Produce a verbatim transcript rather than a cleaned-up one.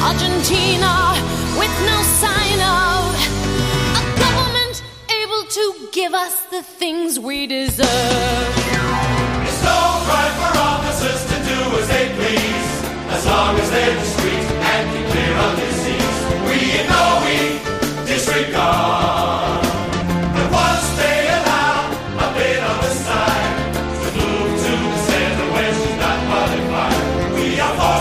Argentina, with no sign of a government able to give us the things we deserve. It's no right for officers to do as they please, as long as they're discreet and keep clear on their seas. We ignore